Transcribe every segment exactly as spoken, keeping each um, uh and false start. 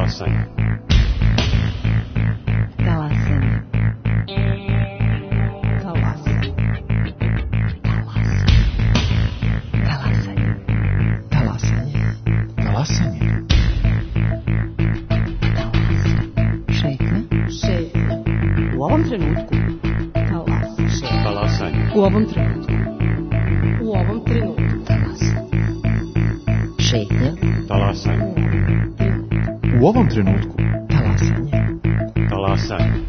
Talasanje. Talasanje. Talasanje. Talasanje. Talasanje. Talasanje. Šetnja. Šetnja. U ovom trenutku. Talasanje. Talasanje. U ovom trenutku. U ovom trenutku. Talasanje. Šetnja. Talasanje. U ovom trenutku. Talasanje. Talasanje.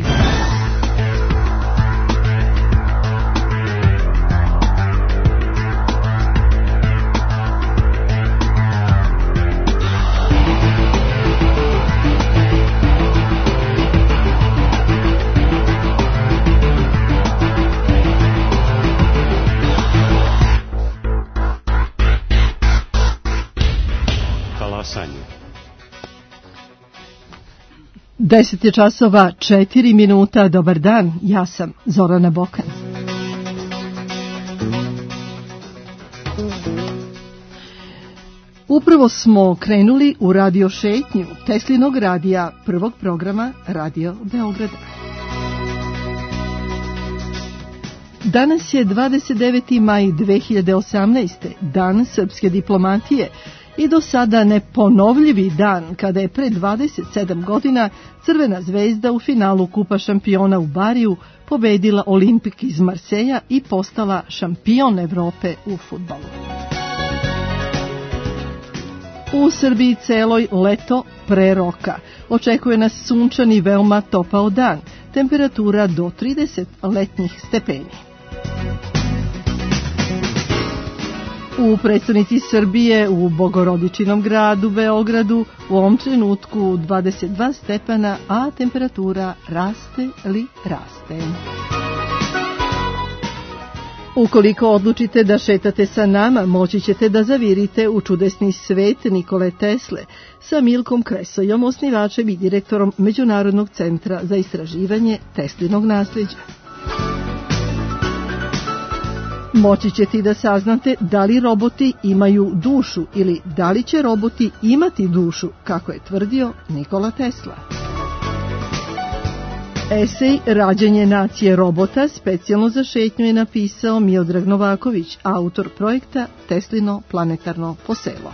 Talasanje. Deset je časova, četiri minuta, dobar dan, ja sam Zorana Bokan. Upravo smo krenuli u radio šetnju Teslinog radija, prvog programa Radio Beograda. Danas je dvadeset deveti maj dve hiljade osamnaeste. dan srpske diplomatije, i do sada neponovljivi dan kada je pre dvadeset sedam godina Crvena zvezda u finalu Kupa šampiona u Bariju pobedila Olimpik iz Marseja i postala šampion Evrope u fudbalu. U Srbiji celoj leto pre roka. Očekuje nas sunčan i veoma topao dan, temperatura do trideset letnjih stepeni. U prestonici Srbije, u Bogorodičinom gradu, Beogradu, u ovom trenutku dvadeset dva stepena, a temperatura raste li raste. Ukoliko odlučite da šetate sa nama, moći ćete da zavirite u čudesni svet Nikole Tesle sa Milkom Kresojom, osnivačem i direktorom Međunarodnog centra za istraživanje Teslinog nasleđa. Moći ćete i da saznate da li roboti imaju dušu ili da li će roboti imati dušu, kako je tvrdio Nikola Tesla. Esej Rađanje nacije robota specijalno za šetnju je napisao Miodrag Novaković, autor projekta Teslino planetarno poselo.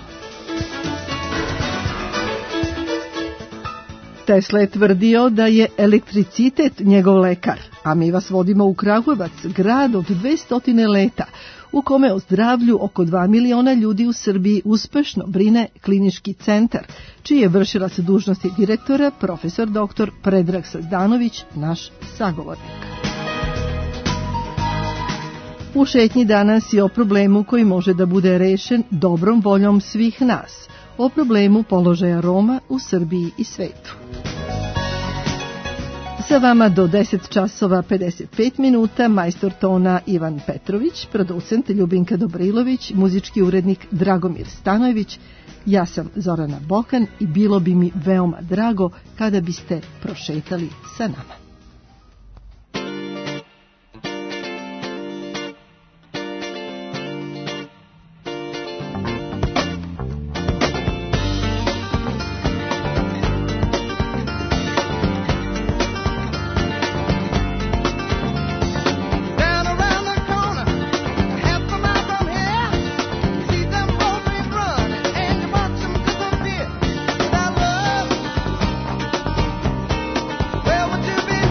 Tesla je tvrdio da je elektricitet njegov lekar, a mi vas vodimo u Kragujevac, grad od dvesta leta, u kome o zdravlju oko dva miliona ljudi u Srbiji uspešno brine klinički centar, čiji je vršilac dužnosti direktora profesor doktor Predrag Sazdanović, naš sagovornik. U šetnji danas je o problemu koji može da bude rešen dobrom voljom svih nas, o problemu položaja Roma u Srbiji i svetu. Sa vama do deset časova pedeset pet minuta, majstor tona Ivan Petrović, producent Ljubinka Dobrilović, muzički urednik Dragomir Stanojević, ja sam Zorana Bokan i bilo bi mi veoma drago kada biste prošetali sa nama. Well, would you be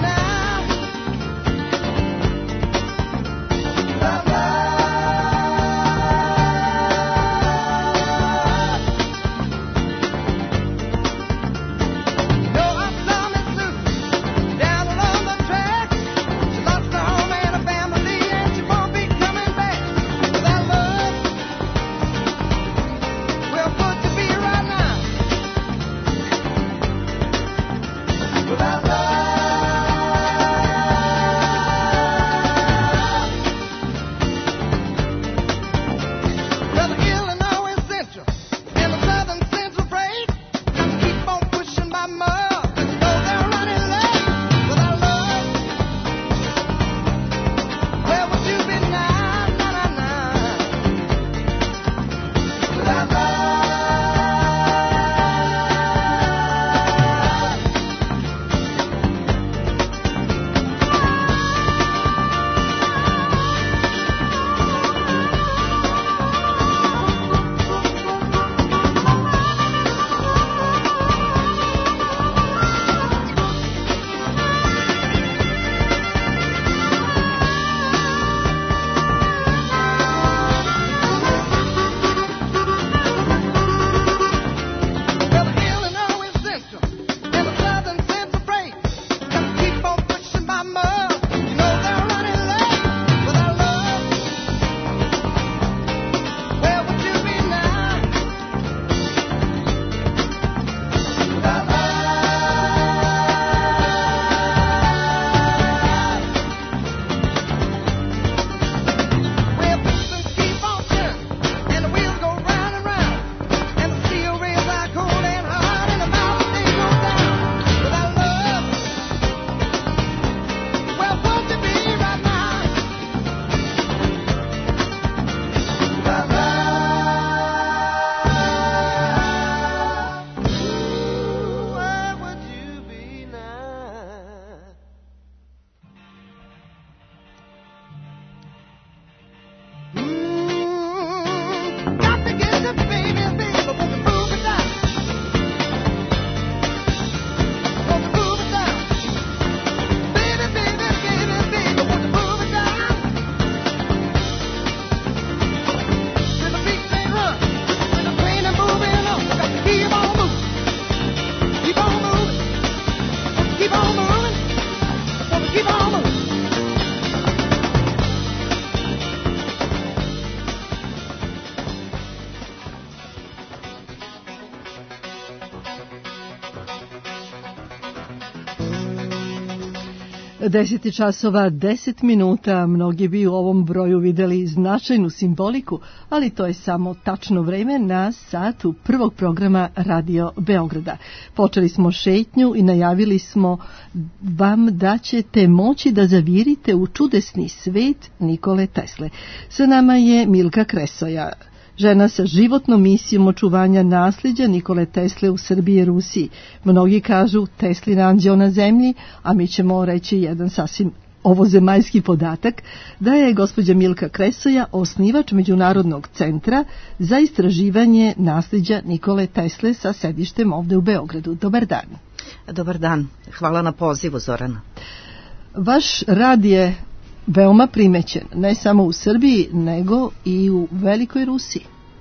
Deset časova, deset minuta, mnogi bi u ovom broju videli značajnu simboliku, ali to je samo tačno vreme na satu prvog programa Radio Beograda. Počeli smo šetnju i najavili smo vam da ćete moći da zavirite u čudesni svet Nikole Tesle. Sa nama je Milka Kresoja, žena sa životnom misijom očuvanja nasljeđa Nikole Tesle u Srbiji i Rusiji. Mnogi kažu Teslin anđeo na zemlji, a mi ćemo reći jedan sasvim ovozemaljski podatak, da je gospođa Milka Kresoja osnivač Međunarodnog centra za istraživanje nasljeđa Nikole Tesle sa sedištem ovde u Beogradu. Dobar dan. Dobar dan. Hvala na pozivu, Zorana. Vaš rad je veoma primećen, ne samo u Srbiji, nego i u Velikoj Rusiji.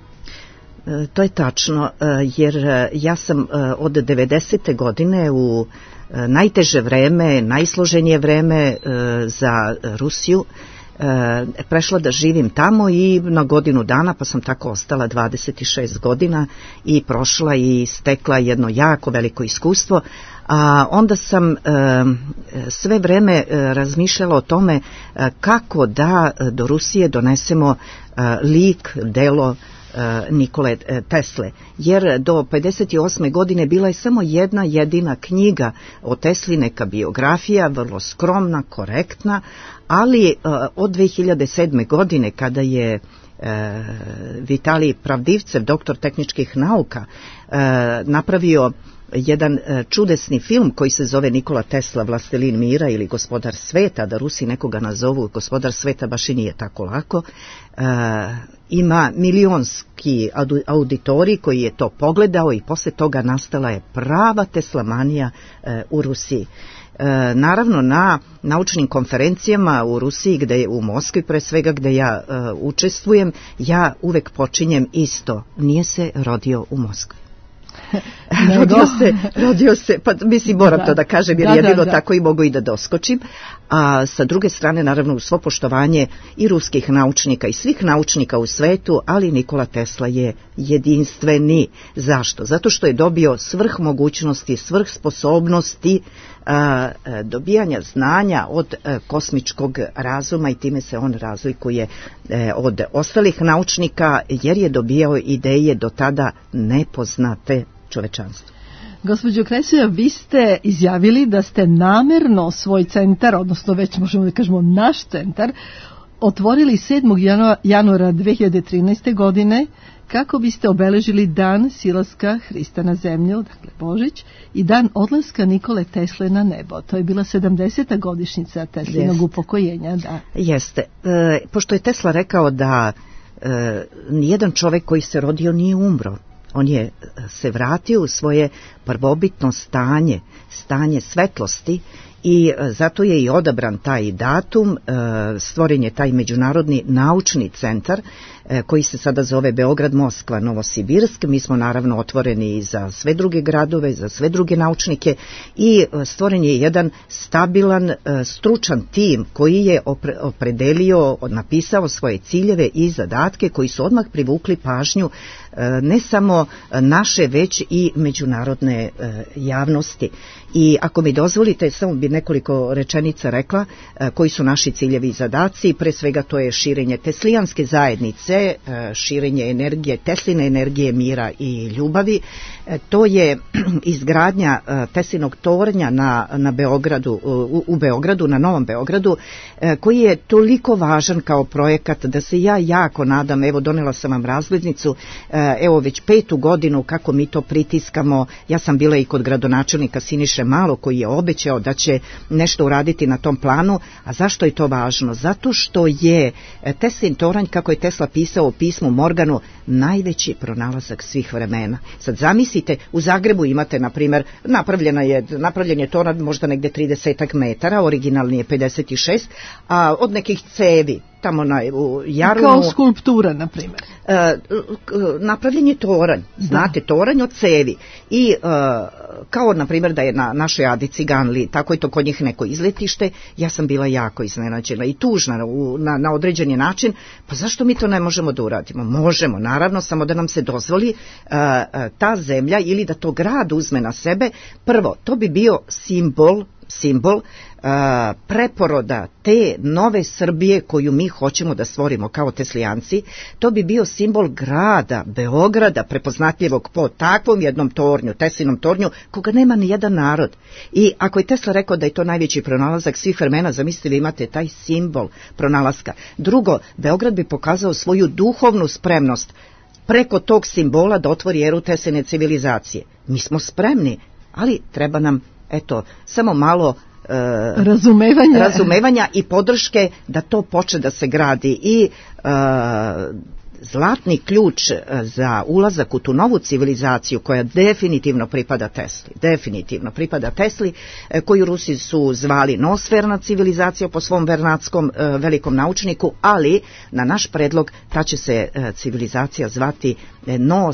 E, to je tačno, jer ja sam od devedesete godine u najteže vreme, najsloženije vreme za Rusiju prešla da živim tamo i na godinu dana, pa sam tako ostala dvadeset šest godina i prošla i stekla jedno jako veliko iskustvo. A onda sam e, sve vreme e, razmišljala o tome e, kako da do Rusije donesemo e, lik, delo e, Nikole Tesle. Jer do pedeset osme godine bila je samo jedna jedina knjiga o Tesli, neka biografija, vrlo skromna, korektna, ali e, od dve hiljade sedme godine kada je e, Vitalij Pravdivcev, doktor tehničkih nauka, e, napravio jedan čudesni film koji se zove Nikola Tesla, Vlastelin mira ili Gospodar sveta, da Rusi nekoga nazovu Gospodar sveta baš i nije tako lako. E, ima milionski auditorij koji je to pogledao i posle toga nastala je prava teslamanija e, u Rusiji. E, naravno na naučnim konferencijama u Rusiji, gde je u Moskvi pre svega gde ja e, učestvujem, ja uvek počinjem isto, nije se rodio u Moskvi. rodio se, rodio se, pa mislim moram da. to da kažem jer da, jedino da, da. tako i mogu i da doskočim, a sa druge strane naravno u svo poštovanje i ruskih naučnika i svih naučnika u svetu, ali Nikola Tesla je jedinstveni. Zašto? Zato što je dobio svrh mogućnosti, svrh sposobnosti a, a, dobijanja znanja od a, kosmičkog razuma i time se on razlikuje a, od ostalih naučnika jer je dobijao ideje do tada nepoznate čovečanstvu. Gospođo Kresoja, vi ste izjavili da ste namerno svoj centar, odnosno već možemo da kažemo naš centar, otvorili sedmog januara dve hiljade trinaeste. godine kako biste obeležili dan silaska Hrista na zemlju, dakle Božić, i dan odlaska Nikole Tesle na nebo. To je bila sedamdeseta godišnjica Teslinog upokojenja. Da. Jeste. E, pošto je Tesla rekao da e, nijedan čovek koji se rodio nije umro. On je se vratio u svoje prvobitno stanje, stanje svetlosti i zato je i odabran taj datum, stvoren je taj međunarodni naučni centar koji se sada zove Beograd, Moskva, Novosibirsk. Mi smo naravno otvoreni za sve druge gradove, za sve druge naučnike i stvoren je jedan stabilan, stručan tim koji je opredelio, napisao svoje ciljeve i zadatke koji su odmah privukli pažnju ne samo naše, već i međunarodne javnosti. I ako mi dozvolite, samo bi nekoliko rečenica rekla koji su naši ciljevi i zadaci. Pre svega to je širenje teslijanske zajednice, širenje energije, Tesline energije, mira i ljubavi. To je izgradnja Teslinog tornja na, na Beogradu, u, u Beogradu, na Novom Beogradu, koji je toliko važan kao projekat da se ja jako nadam, evo donela sam vam razglednicu, evo već petu godinu kako mi to pritiskamo. Ja sam bila i kod gradonačelnika Siniše Malo koji je obećao da će nešto uraditi na tom planu. A zašto je to važno? Zato što je Teslin toranj, kako je Tesla pisao u pismu Morganu, najveći pronalazak svih vremena. Sad zamislite, u Zagrebu imate, na primjer, napravljena je, napravljen je toranj možda negde trideset metara, originalni je pedeset šest, a od nekih cevi tamo na, u Jarunu. Kao skulptura, na primjer. E, napravljen je toranj, znate, da. toranj od cevi. I e, kao, na primjer, da je na našoj Adi Ciganli, tako je to kod njih neko izletište, ja sam bila jako iznenađena i tužna u, na, na određeni način. Pa zašto mi to ne možemo da uradimo? Možemo, naravno, samo da nam se dozvoli e, ta zemlja ili da to grad uzme na sebe. Prvo, to bi bio simbol simbol a, preporoda te nove Srbije koju mi hoćemo da stvorimo kao Teslijanci. To bi bio simbol grada, Beograda, prepoznatljivog po takvom jednom tornju, Teslinom tornju, koga nema ni jedan narod. I ako je Tesla rekao da je to najveći pronalazak svih vremena, zamislite vi imate taj simbol pronalaska. Drugo, Beograd bi pokazao svoju duhovnu spremnost preko tog simbola da otvori eru Tesline civilizacije. Mi smo spremni, ali treba nam, eto, samo malo e, razumevanja. razumevanja i podrške da to počne da se gradi. I e, zlatni ključ za ulazak u tu novu civilizaciju koja definitivno pripada Tesli, definitivno pripada Tesli, koju Rusi su zvali nosferna civilizacija po svom vernatskom velikom naučniku, ali na naš predlog ta će se civilizacija zvati no,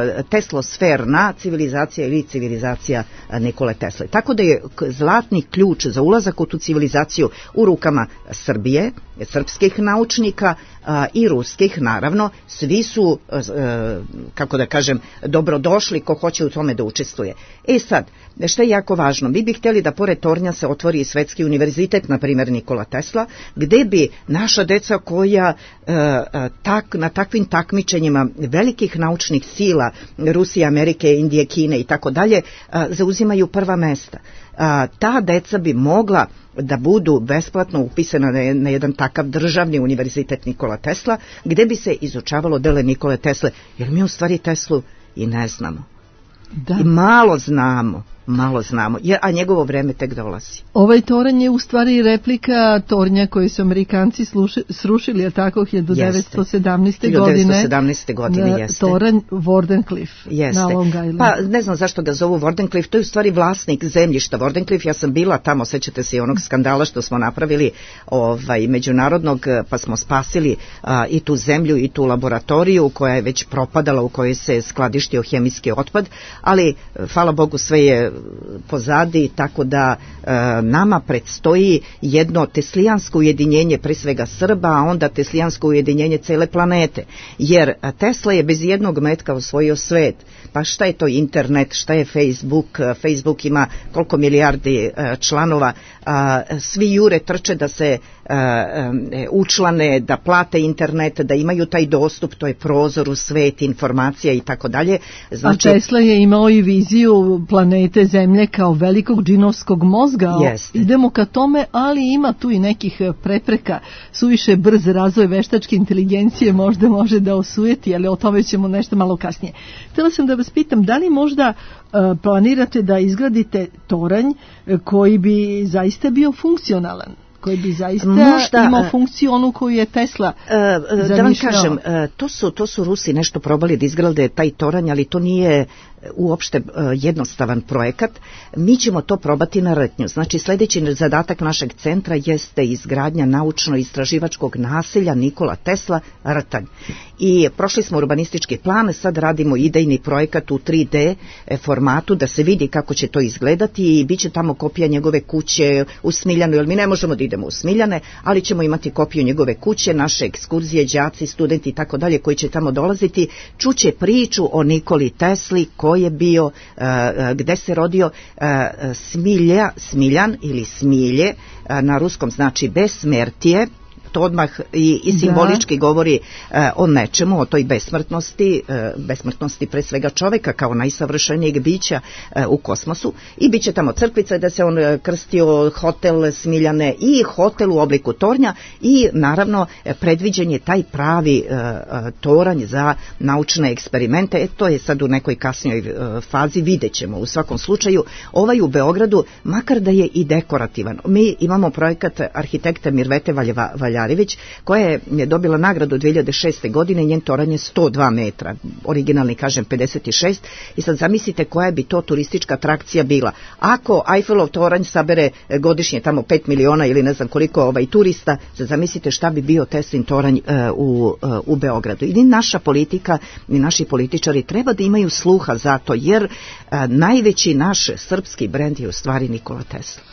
teslosferna civilizacija ili civilizacija Nikole Tesle. Tako da je zlatni ključ za ulazak u tu civilizaciju u rukama Srbije, srpskih naučnika a, i ruskih, naravno. Svi su, a, kako da kažem, dobrodošli ko hoće u tome da učestvuje. E sad, što je jako važno, mi bi htjeli da pored tornja se otvori i svetski univerzitet, na primjer Nikola Tesla, gde bi naša deca koja a, tak, na takvim takmičenjima velikih naučnih sila Rusije, Amerike, Indije, Kine i tako dalje zauzimaju prva mesta. A, ta deca bi mogla da budu besplatno upisana na, na jedan takav državni univerzitet Nikola Tesla, gde bi se izučavalo dele Nikole Tesle, jer mi u stvari Teslu i ne znamo. Da. I malo znamo, malo znamo, jer, a njegovo vreme tek dolazi. Ovaj toranj je u stvari replika tornja koje su Amerikanci sluši, srušili, je tako, hiljadu devetsto sedamnaeste. godine. hiljadu devetsto sedamnaeste. godine, jeste. Toranj Wardenclyffe jeste. Na Long Island. Pa ne znam zašto ga zovu Wardenclyffe, to je u stvari vlasnik zemljišta Wardenclyffe. Ja sam bila tamo, sećate se i onog skandala što smo napravili ovaj, međunarodnog, pa smo spasili a, i tu zemlju i tu laboratoriju koja je već propadala, u kojoj se skladištio hemijski otpad, ali hvala Bogu sve je pozadi, tako da e, nama predstoji jedno teslijansko ujedinjenje pre svega Srba, a onda teslijansko ujedinjenje cele planete, jer Tesla je bez jednog metka osvojio svet. Pa šta je to internet, šta je Facebook? Facebook ima koliko milijardi e, članova, a, svi jure trče da se e, e, učlane, da plate internet, da imaju taj dostup, to je prozor u svet, informacija i tako dalje. Znači, a Tesla je imao i viziju planete Zemlje kao velikog džinovskog mozga. Jeste. Idemo ka tome, ali ima tu i nekih prepreka. Suviše brz razvoj veštačke inteligencije možda može da osujeti, ali o tome ćemo nešto malo kasnije. Htjela sam da vas pitam, da li možda uh, planirate da izgradite toranj koji bi zaista bio funkcionalan? Koji bi zaista možda imao funkciju onu koju je Tesla uh, da vam kažem, uh, to su, to su Rusi nešto probali da izgrade taj toranj, ali to nije uopšte uh, jednostavan projekat. Mi ćemo to probati na Rtnju. Znači, sljedeći zadatak našeg centra jeste izgradnja naučno-istraživačkog naselja Nikola Tesla Rtanj. I prošli smo urbanistički plan, sad radimo idejni projekat u tri D formatu da se vidi kako će to izgledati i bit će tamo kopija njegove kuće u Smiljanu, jer mi ne možemo da idemo u Smiljane, ali ćemo imati kopiju njegove kuće, naše ekskurzije, đaci, studenti i tako dalje koji će tamo dolaziti, čuće priču o Nikoli Tesli, ko je bio, uh, gde se rodio. uh, Smilja, Smiljan ili Smilje, uh, na ruskom znači besmrtije. To odmah i, i simbolički da. govori uh, o nečemu, o toj besmrtnosti, uh, besmrtnosti pre svega čoveka kao najsavršenijeg bića uh, u kosmosu. I bit će tamo crkvica da se on uh, krstio, hotel Smiljane i hotel u obliku tornja i naravno predviđen je taj pravi uh, uh, toranj za naučne eksperimente. E, to je sad u nekoj kasnijoj uh, fazi, vidjet ćemo. U svakom slučaju, ovaj u Beogradu, makar da je i dekorativan. Mi imamo projekat arhitekta Mirvete Valjeva, Valja koja je dobila nagradu dve hiljade šeste. godine, njen toranj je sto dva metra, originalni kažem pedeset šest, i sad zamislite koja bi to turistička atrakcija bila. Ako Eiffelov toranj sabere godišnje tamo pet miliona ili ne znam koliko ovaj turista, sad zamislite šta bi bio Teslin toranj uh, u, uh, u Beogradu. I naša politika i naši političari treba da imaju sluha za to, jer uh, najveći naš srpski brend je u stvari Nikola Tesla.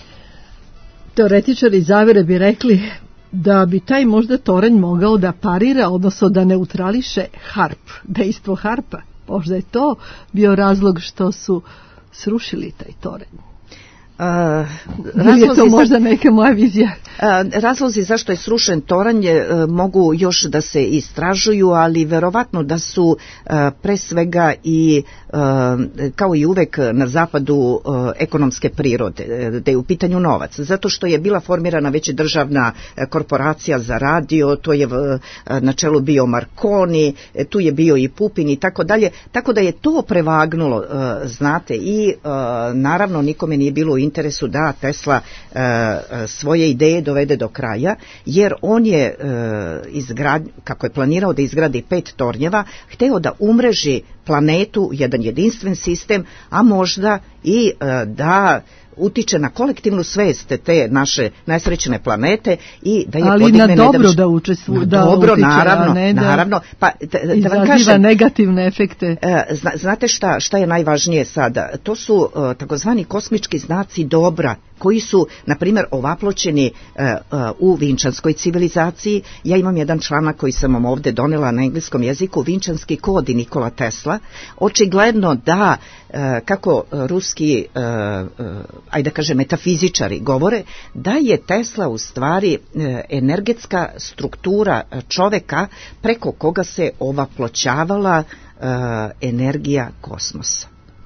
Teoretičari zavere bi rekli da bi taj možda toranj mogao da parira, odnosno da neutrališe harp, dejstvo harpa. Možda je to bio razlog što su srušili taj toranj. Ili je to možda neka moja vizija? Razlozi zašto je srušen toranj mogu još da se istražuju, ali verovatno da su pre svega i kao i uvek na zapadu ekonomske prirode, da je u pitanju novac, zato što je bila formirana već državna korporacija za radio, to je na čelu bio Marconi, tu je bio i Pupin i tako dalje, tako da je to prevagnulo, znate, i naravno nikome nije bilo u interesu da Tesla svoje ideje dovede do kraja, jer on je izgrad, kako je planirao da izgradi pet tornjeva, hteo da umreži planetu, jedan jedinstven sistem, a možda i da utiče na kolektivnu svest te naše najsrećene planete i da je ali podigne na dobro nedavš... da učestvuje, da dobro, utiče, naravno, a ne da naravno. Pa, da, da izaziva vam kažem, negativne efekte. Zna, znate šta, šta je najvažnije sada? To su uh, takozvani kosmički znaci dobra, koji su, na primjer, ovaploćeni uh, uh, u vinčanskoj civilizaciji. Ja imam jedan članak koji sam vam ovde donela na engleskom jeziku, Vinčanski kod i Nikola Tesla. Očigledno da, uh, kako ruski, uh, uh, ajde da kažem, metafizičari govore, da je Tesla u stvari uh, energetska struktura čoveka preko koga se ovaploćavala uh, energija kosmosa.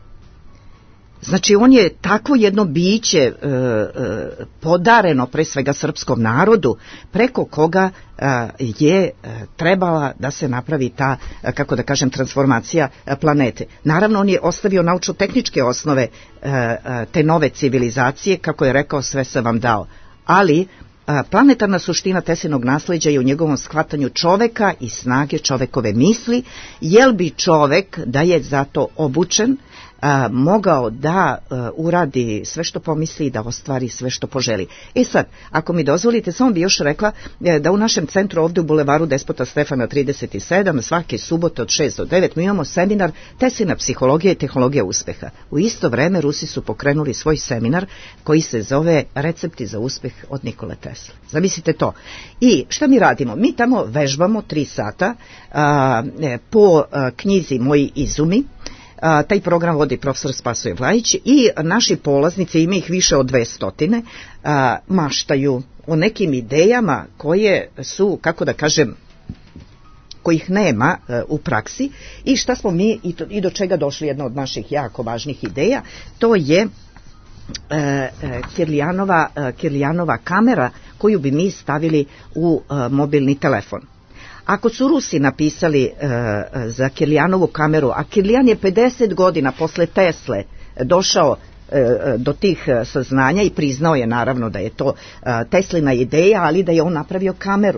Znači, on je takvo jedno biće e, e, podareno pre svega srpskom narodu, preko koga e, je e, trebala da se napravi ta, e, kako da kažem, transformacija e, planete. Naravno, on je ostavio naučno-tehničke osnove e, e, te nove civilizacije, kako je rekao, sve sam vam dao. Ali planetarna suština Teslinog nasleđa je u njegovom shvatanju čoveka i snage čovekove misli, jel bi čovek, da je zato obučen, a, mogao da a, uradi sve što pomisli i da ostvari sve što poželi. E sad, ako mi dozvolite, samo bi još rekla e, da u našem centru ovde u bulevaru Despota Stefana trideset sedam svake subote od šest do devet mi imamo seminar Teslina psihologija i tehnologija uspeha. U isto vreme Rusi su pokrenuli svoj seminar koji se zove Recepti za uspeh od Nikole Tesle. Zamislite to. I šta mi radimo? Mi tamo vežbamo tri sata a, po a, knjizi Moji izumi. A, taj program vodi profesor Spasoje Vlajić i naši polaznici, ima ih više od dvestotine, a, maštaju o nekim idejama koje su, kako da kažem, kojih nema e, u praksi i šta smo mi i, to, i do čega došli. Jedna od naših jako važnih ideja, to je E, e, Kirlijanova, e, Kirlijanova kamera koju bi mi stavili u e, mobilni telefon. Ako su Rusi napisali e, za Kirlijanovu kameru, a Kirlijan je pedeset godina posle Tesle došao e, do tih saznanja i priznao je naravno da je to e, Teslina ideja, ali da je on napravio kameru.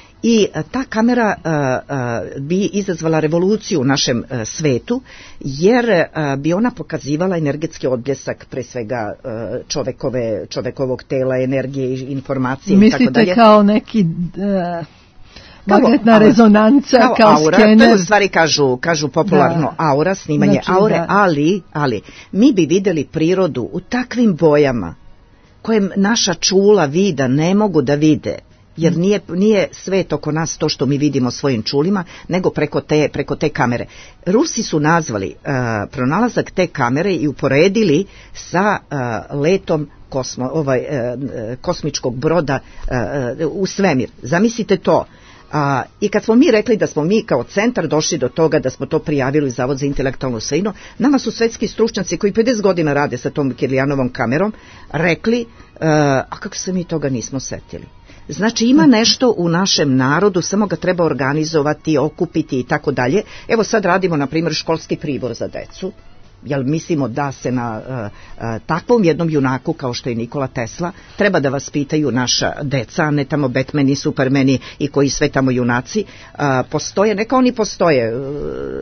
I ta kamera uh, uh, bi izazvala revoluciju u našem uh, svetu, jer uh, bi ona pokazivala energetski odbljesak pre svega uh, čovekove, čovekovog tela, energije i informacije. Mislite i tako dalje. Kao neki uh, magnetna aura, rezonanca, kao, kao aura, skener. to u stvari kažu, kažu popularno da. aura, snimanje znači, aure, da. ali, ali mi bi videli prirodu u takvim bojama koje naša čula vida ne mogu da vide. Jer nije, nije svet oko nas to što mi vidimo svojim čulima, nego preko te, preko te kamere. Rusi su nazvali uh, pronalazak te kamere i uporedili sa uh, letom kosmo, ovaj, uh, kosmičkog broda uh, u svemir. Zamislite to. A, I kad smo mi rekli da smo mi kao centar došli do toga da smo to prijavili u Zavod za intelektualnu svojinu, nama su svetski stručnjaci koji pedeset godina rade sa tom Kirlijanovom kamerom rekli, uh, a kako se mi toga nismo setili. Znači ima nešto u našem narodu, samo ga treba organizovati, okupiti i tako dalje. Evo sad radimo na primjer školski pribor za decu. Jel mislimo da se na uh, uh, takvom jednom junaku kao što je Nikola Tesla treba da vas pitaju naša deca, a ne tamo Batmani, Supermani i koji sve tamo junaci uh, postoje, neka oni postoje, uh,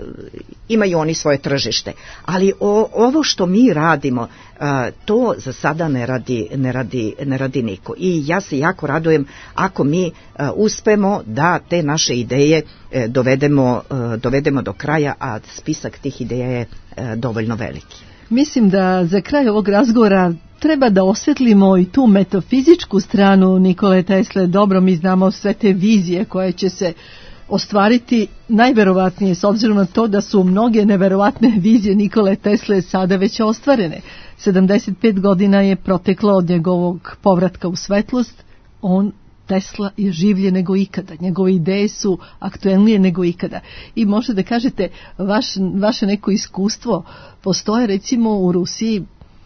imaju oni svoje tržište, ali o, ovo što mi radimo uh, to za sada ne radi, ne, radi, ne radi niko i ja se jako radujem ako mi uh, uspemo da te naše ideje uh, dovedemo, uh, dovedemo do kraja, a spisak tih ideja je dovoljno veliki. Mislim da za kraj ovog razgovora treba da osvetlimo i tu metafizičku stranu Nikole Tesle. Dobro, mi znamo sve te vizije koje će se ostvariti najverovatnije, s obzirom na to da su mnoge neverovatne vizije Nikole Tesle sada već ostvarene. sedamdeset pet godina je proteklo od njegovog povratka u svetlost. On, Tesla, je življe nego ikada. Njegove ideje su aktuelnije nego ikada. I možete da kažete, vaš, vaše neko iskustvo, postoje recimo u Rusiji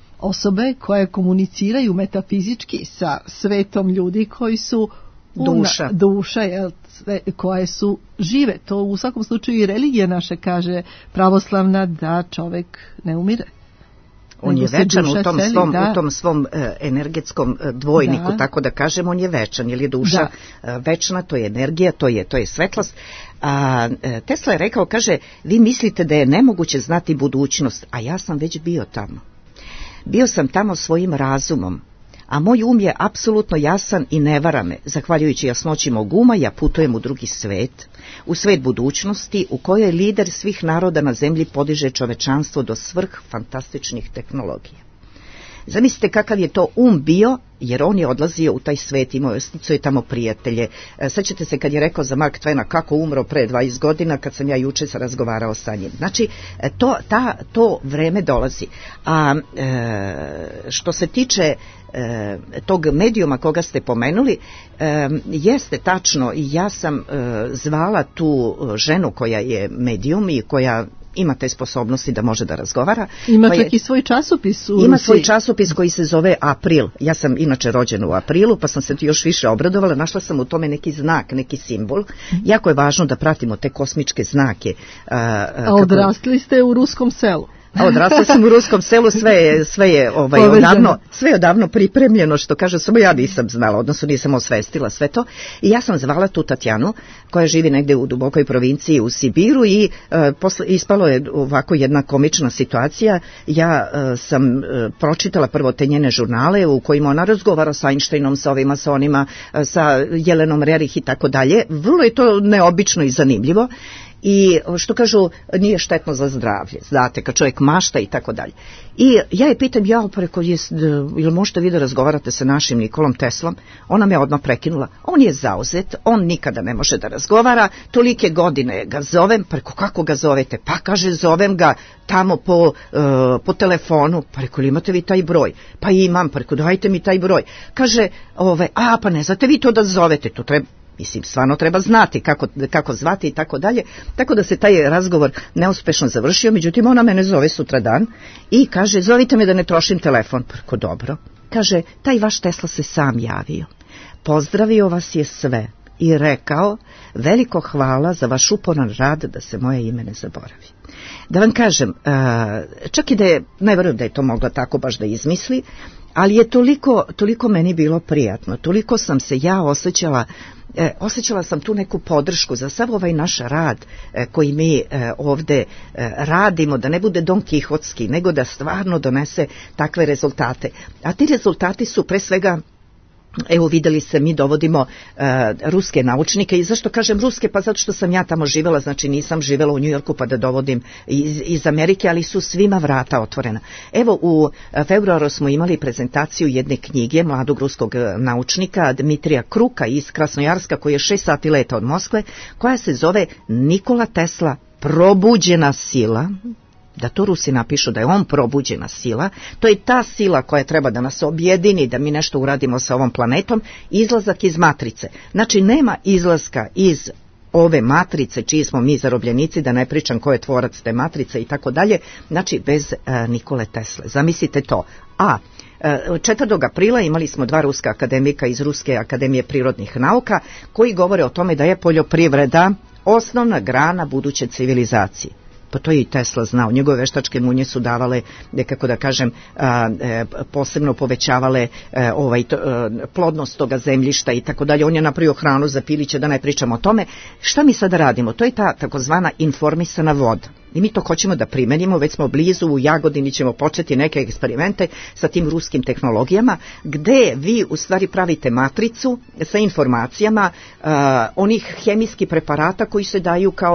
osobe koje komuniciraju metafizički sa svetom ljudi koji su duša, duša jel, sve, koje su žive. To u svakom slučaju i religija naša kaže, pravoslavna, da čovek ne umire. On je večan u tom, seli, svom, da. u tom svom e, energetskom e, dvojniku, da. Tako da kažem, on je večan, jer je duša e, večna, to je energija, to je, to je svetlost. A, e, Tesla je rekao, kaže, vi mislite da je nemoguće znati budućnost, a ja sam već bio tamo. Bio sam tamo svojim razumom, a moj um je apsolutno jasan i ne vara me. Zahvaljujući jasnoći mog uma, ja putujem u drugi svet, u svet budućnosti, u kojoj lider svih naroda na zemlji podiže čovečanstvo do svrh fantastičnih tehnologija. Zamislite kakav je to um bio, jer on je odlazio u taj svet, imao je tamo prijatelje. E, sećate se kad je rekao za Mark Twena kako umro pre dvadeset godina, kad sam ja juče se razgovarao sa njim. Znači, to, ta, to vreme dolazi. A e, što se tiče e, tog medijuma koga ste pomenuli, e, jeste tačno, ja sam e, zvala tu ženu koja je medijum i koja ima te sposobnosti da može da razgovara. Ima čak i svoj časopis u Ima Rusiji. svoj časopis koji se zove April. Ja sam inače rođena u aprilu, pa sam se još više obradovala. Našla sam u tome neki znak, neki simbol. Mm-hmm. Jako je važno da pratimo te kosmičke znake. A, a, a odrasli ste u ruskom selu. A odrasla sam u ruskom selu, sve je, sve je ovaj, odavno, sve je odavno pripremljeno, što kaže, samo ja nisam znala, odnosno nisam osvestila sve to. I ja sam zvala tu Tatjanu, koja živi negde u dubokoj provinciji u Sibiru i e, posle, ispalo je ovako jedna komična situacija. Ja e, sam e, pročitala prvo te njene žurnale u kojima ona razgovara sa Einsteinom, sa ovima, sa onima, e, sa Jelenom Rerih i tako dalje. Vrlo je to neobično i zanimljivo. I što kažu, nije štetno za zdravlje, znate, kad čovjek mašta i tako dalje. I ja je pitam, ja preko, jel možete vi da razgovarate sa našim Nikolom Teslom? Ona me odmah prekinula, on je zauzet, on nikada ne može da razgovara, tolike godine ga zovem, preko kako ga zovete? Pa kaže, zovem ga tamo po, uh, po telefonu, pa reko, li imate vi taj broj? Pa imam, preko, dajte mi taj broj. Kaže, ove, a pa ne znate vi to da zovete, to treba, mislim, stvarno treba znati kako, kako zvati i tako dalje. Tako da se taj razgovor neuspešno završio, međutim ona mene zove sutradan i kaže, zovite me da ne trošim telefon. Preko, dobro. Kaže, taj vaš Tesla se sam javio. Pozdravio vas je sve i rekao, veliko hvala za vaš uporan rad da se moje ime ne zaboravi. Da vam kažem, čak i da je, ne verujem da je to mogla tako baš da izmisli, ali je toliko, toliko meni bilo prijatno, toliko sam se ja osjećala, e, osjećala sam tu neku podršku za sav ovaj naš rad e, koji mi e, ovde e, radimo, da ne bude Don Kihotski, nego da stvarno donese takve rezultate. A ti rezultati su pre svega, evo videli se, mi dovodimo uh, ruske naučnike. I zašto kažem ruske? Pa zato što sam ja tamo živela, znači nisam živela u Njujorku pa da dovodim iz, iz Amerike, ali su svima vrata otvorena. Evo u februaru smo imali prezentaciju jedne knjige mladog ruskog naučnika Dmitrija Kruka iz Krasnojarska, koji je šest sati leta od Moskve, koja se zove Nikola Tesla, probuđena sila. Da to Rusi napišu da je on probuđena sila, to je ta sila koja treba da nas objedini, da mi nešto uradimo sa ovom planetom, izlazak iz matrice. Znači nema izlaska iz ove matrice, čiji smo mi zarobljenici, da ne pričam ko je tvorac te matrice i tako dalje, znači bez uh, Nikole Tesle. Zamislite to. A četvrtog aprila imali smo dva ruska akademika iz Ruske akademije prirodnih nauka koji govore o tome da je poljoprivreda osnovna grana buduće civilizacije. Pa to je i Tesla znao. Njegove veštačke munje su davale, kako da kažem, a, e, posebno povećavale e, ovaj, to, e, plodnost toga zemljišta i tako dalje. On je napravio hranu za piliće, da ne pričamo o tome. Šta mi sada radimo? To je ta takozvana informisana voda. I mi to hoćemo da primenimo, već smo blizu, u Jagodini ćemo početi neke eksperimente sa tim ruskim tehnologijama, gde vi u stvari pravite matricu sa informacijama uh, onih hemijskih preparata koji se daju kao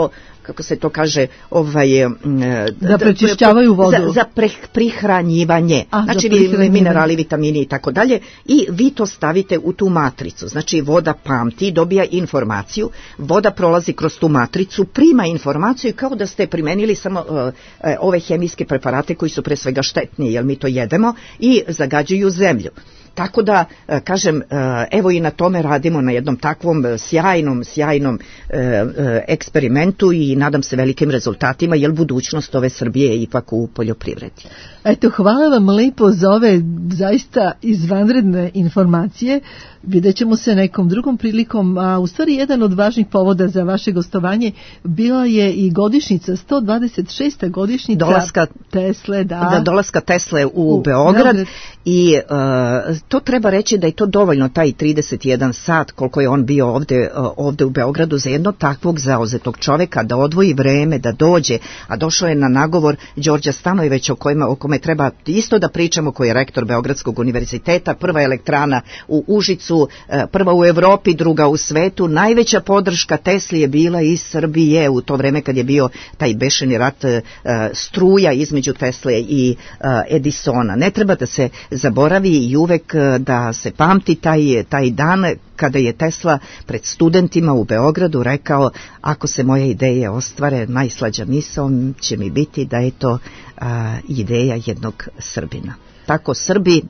kako se to kaže, ovaj, da prečišćavaju vodu. Za, za pre, prihranjivanje. A, znači vi, minerali, vitamini i tako dalje. I vi to stavite u tu matricu. Znači voda pamti, dobija informaciju, voda prolazi kroz tu matricu, prima informaciju kao da ste primenili samo uh, ove hemijske preparate koji su pre svega štetni, jer mi to jedemo i zagađuju zemlju. Tako da, kažem, evo i na tome radimo, na jednom takvom sjajnom, sjajnom eksperimentu i nadam se velikim rezultatima, jer budućnost ove Srbije je ipak u poljoprivredi. Eto, hvala vam lepo za ove zaista izvanredne informacije. Vidjet ćemo se nekom drugom prilikom, a u stvari jedan od važnih povoda za vaše gostovanje bila je i godišnjica, sto dvadeset šesta godišnjica dolaska Tesle, da. Da, dolaska Tesle u, u Beograd, Beograd. I uh, to treba reći da je to dovoljno, taj trideset jedan sat koliko je on bio ovde, uh, ovde u Beogradu, za jednog takvog zauzetog čoveka da odvoji vreme, da dođe, a došao je na nagovor Đorđa Stanojevića o kojima, o kome treba isto da pričamo, koji je rektor Beogradskog univerziteta, prva elektrana u Užicu, prva u Evropi, druga u svetu. Najveća podrška Tesli je bila iz Srbije u to vreme kad je bio taj bešeni rat, struja između Tesle i Edisona. Ne treba da se zaboravi i uvek da se pamti taj, taj dan kada je Tesla pred studentima u Beogradu rekao: ako se moje ideje ostvare, najslađa misao će mi biti da je to a, ideja jednog Srbina. Tako Srbi,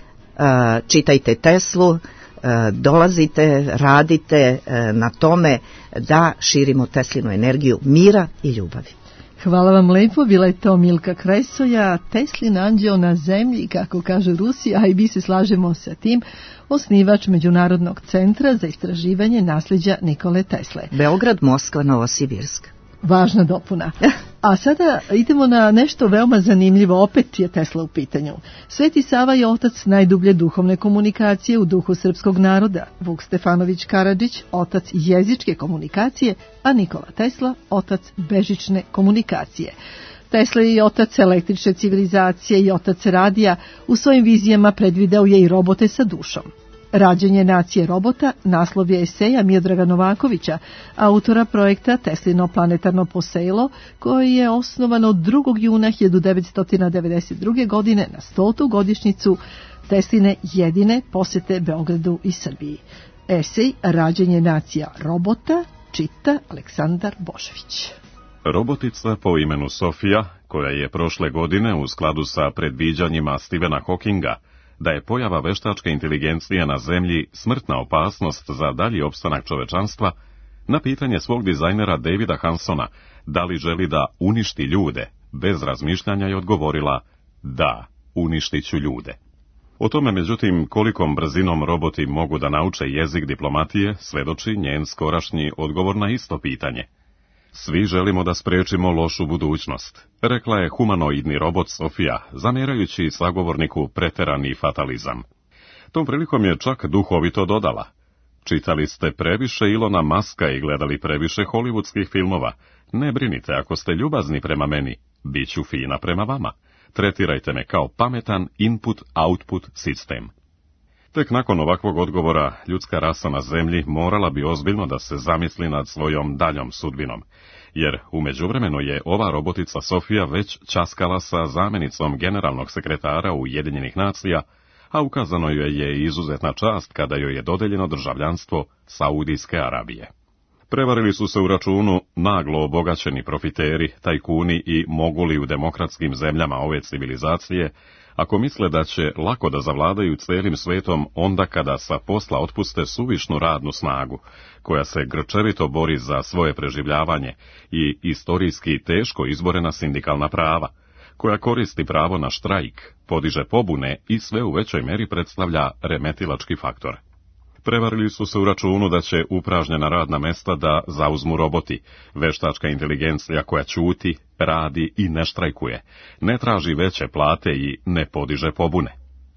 a, čitajte Teslu, a, dolazite, radite a, na tome da širimo Teslinu energiju mira i ljubavi. Hvala vam lepo, bila je to Milka Kresoja, Teslin anđeo na zemlji, kako kaže Rusija, a i mi se slažemo sa tim, osnivač Međunarodnog centra za istraživanje nasljeđa Nikole Tesle. Beograd, Moskva, Novosibirsk. Važna dopuna. A sada idemo na nešto veoma zanimljivo, opet je Tesla u pitanju. Sveti Sava je otac najdublje duhovne komunikacije u duhu srpskog naroda, Vuk Stefanović Karadžić otac jezičke komunikacije, a Nikola Tesla otac bežične komunikacije. Tesla je i otac električne civilizacije i otac radija, u svojim vizijama predvideo je i robote sa dušom. Rađenje nacije robota naslov je eseja Miodraga Novakovića, autora projekta Teslino planetarno posejlo, koje je osnovano drugog juna hiljadu devetsto devedeset druge. godine na stotu godišnjicu Tesline jedine posete Beogradu i Srbiji. Esej Rađenje nacija robota čita Aleksandar Božović. Robotica po imenu Sofija, koja je prošle godine u skladu sa predviđanjima Stephena Hawkinga da je pojava veštačke inteligencije na zemlji smrtna opasnost za dalji opstanak čovečanstva, na pitanje svog dizajnera Davida Hansona da li želi da uništi ljude, bez razmišljanja je odgovorila: da, uništit ću ljude. O tome, međutim, kolikom brzinom roboti mogu da nauče jezik diplomatije, svedoči njen skorašnji odgovor na isto pitanje. Svi želimo da sprečimo lošu budućnost, rekla je humanoidni robot Sofija, zamjerajući sagovorniku preterani fatalizam. Tom prilikom je čak duhovito dodala: čitali ste previše Ilona Maska i gledali previše hollywoodskih filmova. Ne brinite, ako ste ljubazni prema meni, bit ću fina prema vama. Tretirajte me kao pametan input-output sistem. Tek nakon ovakvog odgovora, ljudska rasa na zemlji morala bi ozbiljno da se zamisli nad svojom daljom sudbinom, jer u međuvremenu je ova robotica Sofija već časkala sa zamjenicom generalnog sekretara Ujedinjenih nacija, a ukazano joj je izuzetna čast kada joj je dodeljeno državljanstvo Saudijske Arabije. Prevarili su se u računu naglo obogaćeni profiteri, tajkuni i moguli u demokratskim zemljama ove civilizacije, ako misle da će lako da zavladaju cijelim svetom onda kada sa posla otpuste suvišnu radnu snagu, koja se grčevito bori za svoje preživljavanje i istorijski teško izborena sindikalna prava, koja koristi pravo na štrajk, podiže pobune i sve u većoj meri predstavlja remetilački faktor. Prevarili su se u računu da će upražnjena radna mesta da zauzmu roboti, veštačka inteligencija koja ćuti, radi i ne štrajkuje, ne traži veće plate i ne podiže pobune.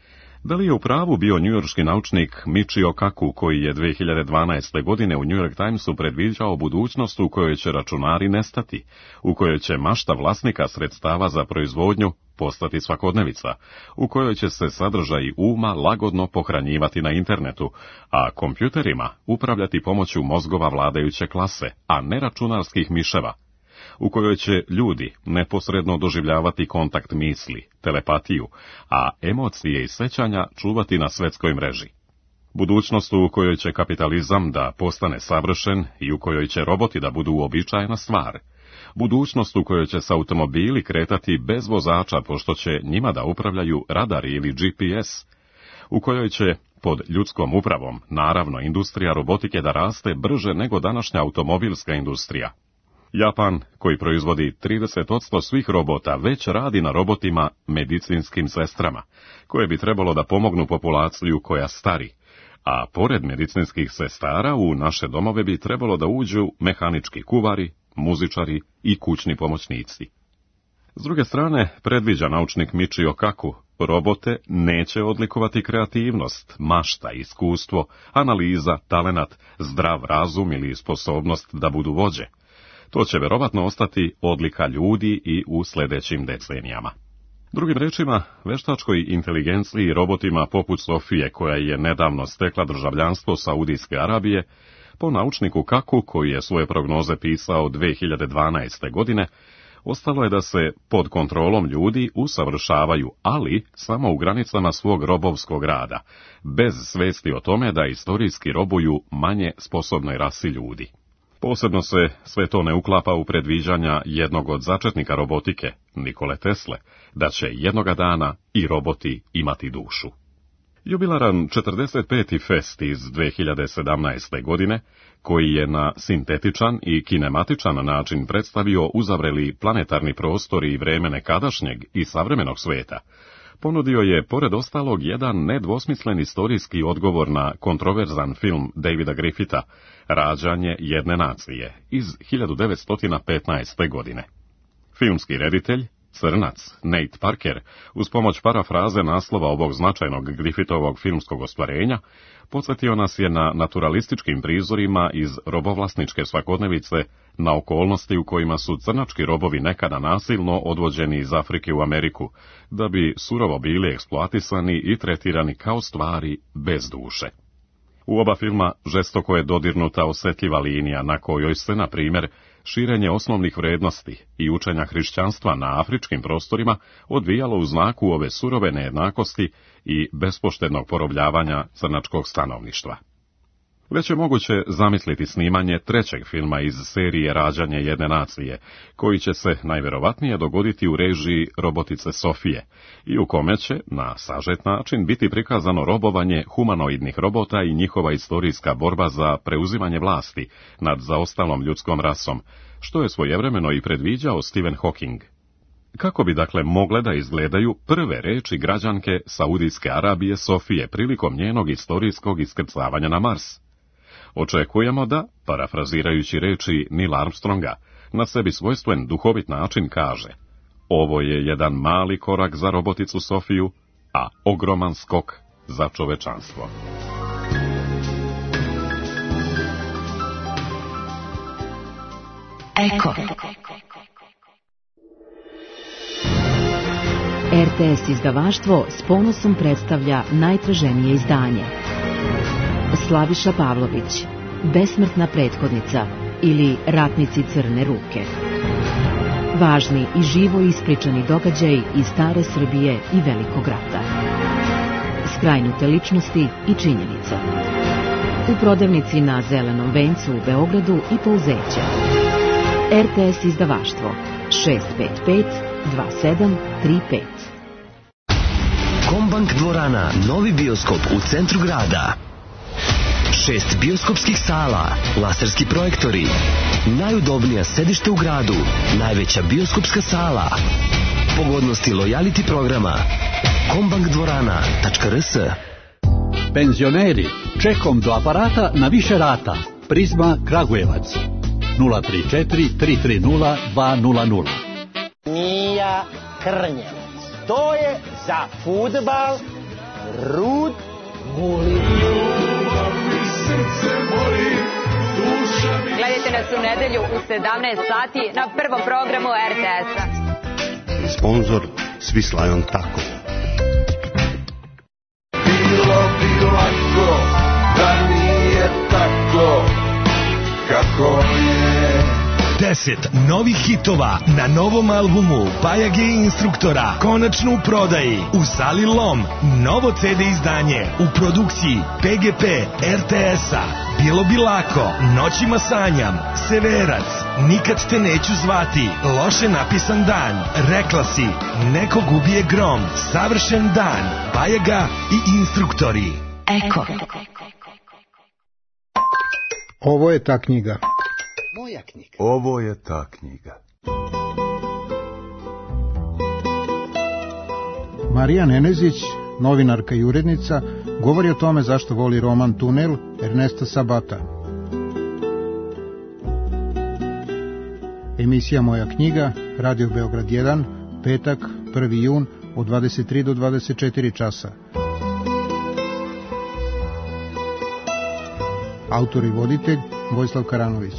Da li je u pravu bio njujorški naučnik Michio Kaku, koji je dve hiljade dvanaeste. godine u New York Timesu predviđao budućnost u kojoj će računari nestati, u kojoj će mašta vlasnika sredstava za proizvodnju postati svakodnevica, u kojoj će se sadržaji uma lagodno pohranjivati na internetu, a kompjuterima upravljati pomoću mozgova vladajuće klase, a ne računarskih miševa? u kojoj će ljudi neposredno doživljavati kontakt misli, telepatiju, a emocije i sećanja čuvati na svetskoj mreži. Budućnost u kojoj će kapitalizam da postane savršen i u kojoj će roboti da budu uobičajena stvar. Budućnost u kojoj će se automobili kretati bez vozača pošto će njima da upravljaju radari ili G P S. U kojoj će, pod ljudskom upravom, naravno, industrija robotike da raste brže nego današnja automobilska industrija. Japan, koji proizvodi trideset posto svih robota, već radi na robotima medicinskim sestrama, koje bi trebalo da pomognu populaciju koja stari, a pored medicinskih sestara u naše domove bi trebalo da uđu mehanički kuvari, muzičari i kućni pomoćnici. S druge strane, predviđa naučnik Michio Kaku, robote neće odlikovati kreativnost, mašta, iskustvo, analiza, talenat, zdrav razum ili sposobnost da budu vođe. To će verovatno ostati odlika ljudi i u sljedećim decenijama. Drugim rečima, veštačkoj inteligenciji i robotima poput Sofije, koja je nedavno stekla državljanstvo Saudijske Arabije, po naučniku Kaku, koji je svoje prognoze pisao dve hiljade dvanaeste. godine, ostalo je da se pod kontrolom ljudi usavršavaju, ali samo u granicama svog robovskog rada, bez svesti o tome da istorijski robuju manje sposobnoj rasi ljudi. Posebno se sve to ne uklapa u predviđanja jednog od začetnika robotike, Nikole Tesle, da će jednoga dana i roboti imati dušu. Jubilaran četrdeset peti fest iz dve hiljade sedamnaeste. godine, koji je na sintetičan i kinematičan način predstavio uzavreli planetarni prostor i vreme nekadašnjeg i savremenog sveta, ponudio je, pored ostalog, jedan nedvosmislen istorijski odgovor na kontroverzan film Davida Griffitha, Rađanje jedne nacije, iz hiljadu devetsto petnaeste. godine. Filmski reditelj, crnac Nate Parker, uz pomoć parafraze naslova ovog značajnog Griffithovog filmskog ostvarenja, podsjetio nas je na naturalističkim prizorima iz robovlasničke svakodnevice, na okolnosti u kojima su crnački robovi nekada nasilno odvođeni iz Afrike u Ameriku, da bi surovo bili eksploatisani i tretirani kao stvari bez duše. U oba filma žestoko je dodirnuta osjetljiva linija na kojoj se, na primjer, širenje osnovnih vrednosti i učenja hrišćanstva na afričkim prostorima odvijalo u znaku ove surove nejednakosti i bespoštednog porobljavanja crnačkog stanovništva. Već je moguće zamisliti snimanje trećeg filma iz serije Rađanje jedne nacije, koji će se najverovatnije dogoditi u režiji robotice Sofije i u kome će, na sažet način, biti prikazano robovanje humanoidnih robota i njihova istorijska borba za preuzimanje vlasti nad zaostalom ljudskom rasom, što je svojevremeno i predviđao Stephen Hawking. Kako bi dakle mogle da izgledaju prve reči građanke Saudijske Arabije Sofije prilikom njenog istorijskog iskrcavanja na Mars? Očekujemo da, parafrazirajući reči Neil Armstronga, na sebi svojstven duhovit način kaže: ovo je jedan mali korak za roboticu Sofiju, a ogroman skok za čovečanstvo. Eko. R T S izdavaštvo s ponosom predstavlja najtraženije izdanje. Slaviša Pavlović, Besmrtna prethodnica ili Ratnici crne ruke. Važni i živo ispričani događaji iz stare Srbije i Velikog rata. Skrajnute ličnosti i činjenice. U prodavnici na Zelenom vencu u Beogradu i Pouzeće. R T S izdavaštvo šest pet pet dva sedam tri pet. Kombank dvorana, novi bioskop u centru grada. Šest bioskopskih sala, laserski projektori, najudobnija sedište u gradu, najveća bioskopska sala, pogodnosti lojality programa, kombank dvorana tačka r s. Penzioneri, čekom do aparata na više rata. Prizma Kragujevac nula tri četiri tri tri nula dva nula nula. Mija Krnjevac, to je za fudbal Rud Guli. Gledajte nas u nedelju u sedamnaest sati na prvom programu R T S-a. Sponzor Svislajon Tako. Bilo bi lako da nije tako kako je. deset novih hitova na novom albumu Bajage i Instruktora, konačno u prodaji u sali Lom. Novo ce de izdanje u produkciji pe ge pe, er te es-a, Bilo bi lako, Noćima sanjam, Severac, Nikad te neću zvati, Loše napisan dan, Rekla si, Neko gubije grom, Savršen dan, Bajaga i Instruktori. Eko. Ovo je ta knjiga. Moja knjiga. Ovo je ta knjiga. Marija Nenezić, novinarka i urednica, govori o tome zašto voli roman Tunel Ernesta Sabata. Emisija Moja knjiga, Radio Beograd jedan, petak, prvi jun, od dvadeset tri do dvadeset četiri časa. Autor i voditelj Vojislav Karanović.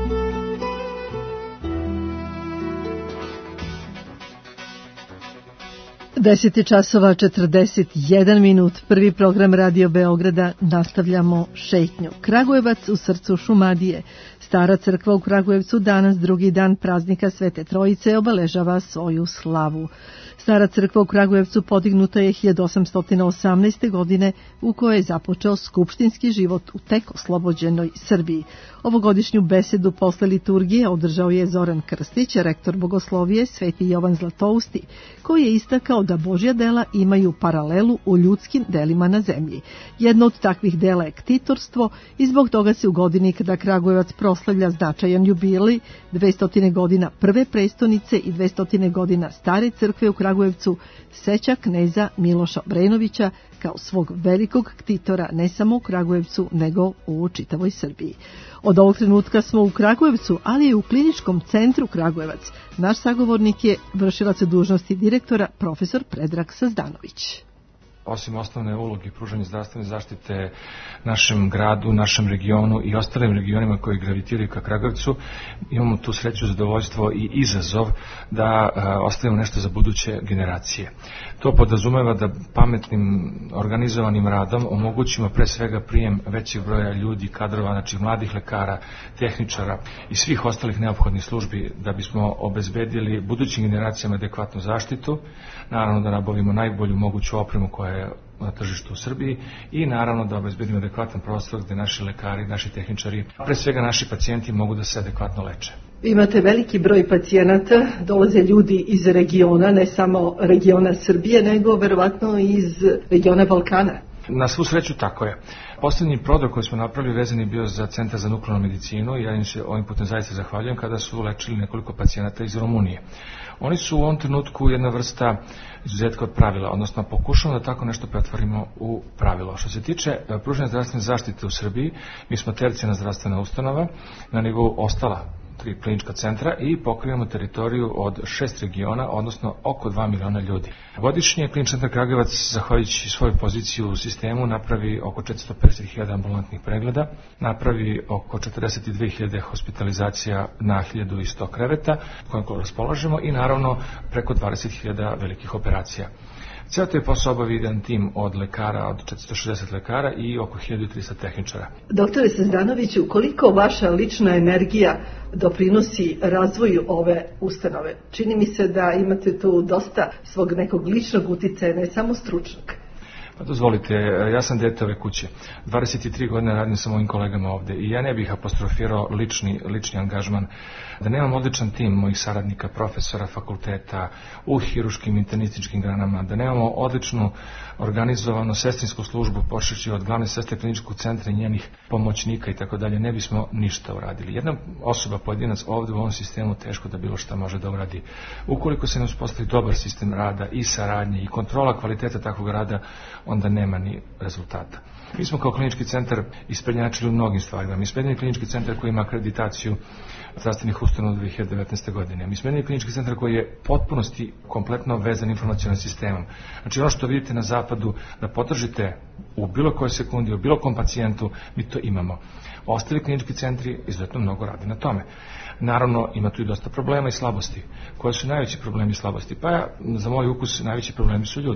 deset časova četrdeset jedan minut. Prvi program Radio Beograda. Nastavljamo šetnju. Kragujevac u srcu Šumadije. Stara crkva u Kragujevcu danas, drugi dan praznika Svete Trojice, obeležava svoju slavu. Stara crkva u Kragujevcu podignuta je hiljadu osamsto osamnaeste. godine, u kojoj je započeo skupštinski život u tek oslobođenoj Srbiji. Ovogodišnju besedu posle liturgije održao je Zoran Krstić, rektor bogoslovije Sveti Jovan Zlatousti, koji je istakao da Božja dela imaju paralelu u ljudskim delima na zemlji. Jedno od takvih dela je ktitorstvo i zbog toga se u godini kada Kragujevac proslavlja značajan jubilej, dvesta godina prve prestonice i dvesta godina stare crkve u Kragujevcu, seća kneza Miloša Obrenovića kao svog velikog ktitora ne samo u Kragujevcu, nego u čitavoj Srbiji. Od ovog trenutka smo u Kragujevcu, ali i u kliničkom centru Kragujevac. Naš sagovornik je vršilac dužnosti direktora profesor Predrag Sazdanović. Osim osnovne uloge pružanja zdravstvene zaštite našem gradu, našem regionu i ostalim regionima koji gravitiraju ka Kragujevcu, imamo tu sreću, zadovoljstvo i izazov da a, ostavimo nešto za buduće generacije. To podrazumeva da pametnim, organizovanim radom omogućimo pre svega prijem većeg broja ljudi, kadrova, znači mladih lekara, tehničara i svih ostalih neophodnih službi da bismo obezbedili budućim generacijama adekvatnu zaštitu, naravno da nabavimo najbolju moguću opremu koja je na tržištu u Srbiji i naravno da obezbedimo adekvatan prostor gde naši lekari, naši tehničari, pre svega naši pacijenti mogu da se adekvatno leče. Imate veliki broj pacijenata, dolaze ljudi iz regiona, ne samo regiona Srbije, nego verovatno iz regiona Balkana. Na svu sreću tako je. Poslednji prodor koji smo napravili vezan je bio za Centar za nuklearnu medicinu i ja im se ovim putem zaista zahvaljujem kada su lečili nekoliko pacijenata iz Rumunije. Oni su u ovom trenutku jedna vrsta izuzetka od pravila, odnosno pokušamo da tako nešto pretvorimo u pravilo. Što se tiče pružanja zdravstvene zaštite u Srbiji, mi smo tercijarna zdravstvena ustanova na nivou ostala tri klinička centra i pokrivamo teritoriju od šest regiona, odnosno oko dva miliona ljudi. Godišnje klinički centar Kragujevac, zahvaljujući svoju poziciju u sistemu, napravi oko četiristo pedeset hiljada ambulantnih pregleda, napravi oko četrdeset dve hiljade hospitalizacija na hiljadu sto kreveta kojim raspolažemo i naravno preko dvadeset hiljada velikih operacija. Cijel taj posao obavi jedan tim od lekara, od četiristo šezdeset lekara i oko hiljadu trista tehničara. Doktore Sazdanoviću, koliko vaša lična energija doprinosi razvoju ove ustanove? Čini mi se da imate tu dosta svog nekog ličnog uticaja, ne samo stručnog. Pa dozvolite, ja sam dete ove kuće. dvadeset tri godine radim sa mojim kolegama ovde i ja ne bih apostrofirao lični, lični angažman. Da nemam odličan tim mojih saradnika, profesora, fakulteta, u hiruškim internističkim granama, da nemamo odličnu organizovanu sestrinsku službu, počeći od glavne sestre kliničkog centra i njenih pomoćnika i tako dalje, ne bismo ništa uradili. Jedna osoba, pojedinac ovde u ovom sistemu teško da bilo šta može da uradi. Ukoliko se ne uspostavi dobar sistem rada i saradnje i kontrola kvaliteta takvog rada, onda nema ni rezultata. Mi smo kao klinički centar isprednjačili u mnogim stvarima. Mi smo jedini klinički centar koji ima akreditaciju zdravstvenih ustanova dve hiljade devetnaeste. godine. Mi smo jedini klinički centar koji je potpunosti kompletno vezan informacionalnim sistemom. Znači ono što vidite na zapadu, da potržite u bilo kojoj sekundi, u bilo kom pacijentu, mi to imamo. Ostali klinički centri izuzetno mnogo radi na tome. Naravno, ima tu i dosta problema i slabosti. Koje su najveći problemi i slabosti? Pa ja, za moj ukus, najveći problemi su ljudi.